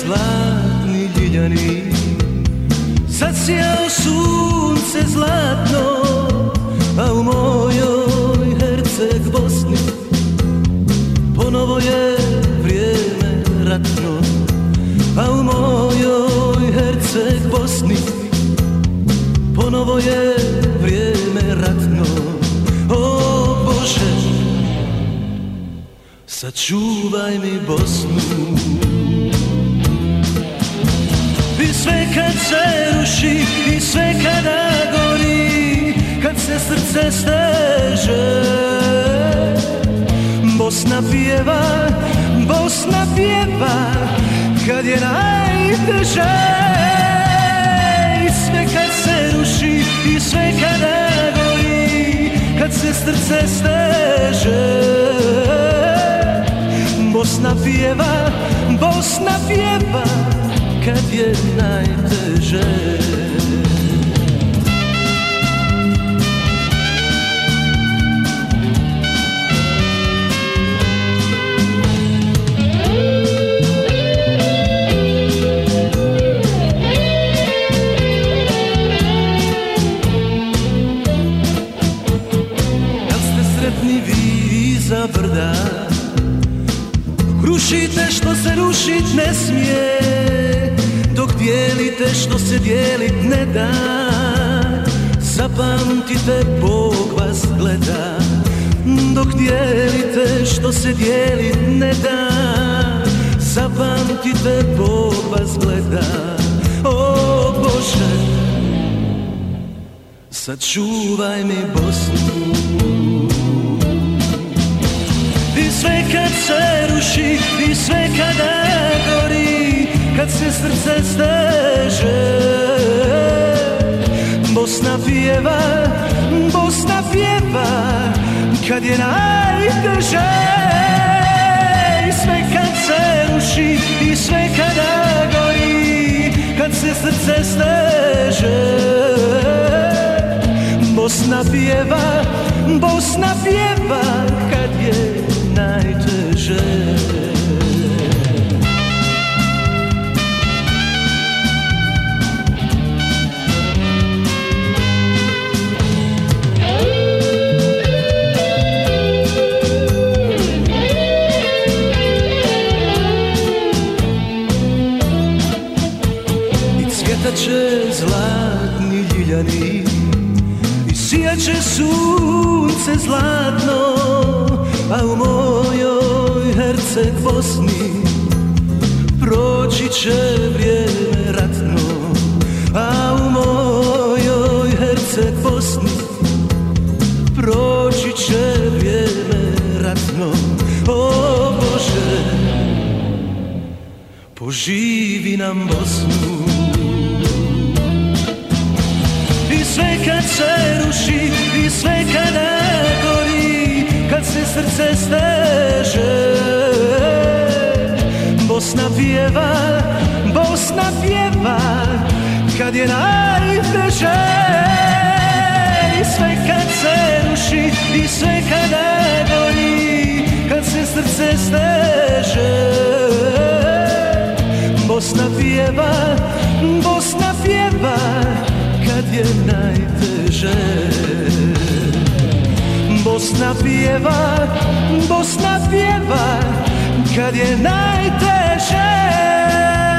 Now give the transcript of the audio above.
zlatni ljiljani, zasjao sunce zlatno, a u mojoj Herceg Bosni ponovo je vrijeme ratno, a u mojoj Herceg Bosni ponovo je vrijeme ratno. O Bože, sačuvaj mi Bosnu. I sve kad se ruši, i sve kada gori, kad se srce steže, Bosna pjeva, Bosna pjeva, kad je najteže. I sve kad se ruši, i sve kada gori, kad se srce steže, Bosna pjeva, Bosna pjeva, kad je najteže. Jel ste sretni vi iza brda, rušite što se rušit ne smije, dok dijelite što se dijelit ne da. Zapamtite, Bog vas gleda, dok dijelite što se dijelit ne da. Zapamtite, Bog vas gleda. O Bože, sačuvaj mi Bosnu. I sve kad se ruši, i sve kada gori, kad se srce steže, Bosna pjeva, Bosna pjeva, kad je najteže. I sve kad se ruši, i sve kada gori, kad se srce steže, Bosna pjeva, Bosna pjeva, kad je najteže. I cvjetaće zlatni ljiljani, i sijaće sunce zlatno, a u mojoj Herceg Bosni proći će vrijeme ratno, a u mojoj Herceg Bosni proći će vrijeme ratno. O Bože, poživi nam Bosnu. I sve kad se ruši, i sve kada gori, kad se srce steže, Bosna pjeva, Bosna pjeva, kad je najteže. I sve kad se ruši, i sve kada gori, kad se srce steže, Bosna pjeva, Bosna pjeva, kad je najteže. Bosna pjeva, Bosna pjeva, kad je najteže.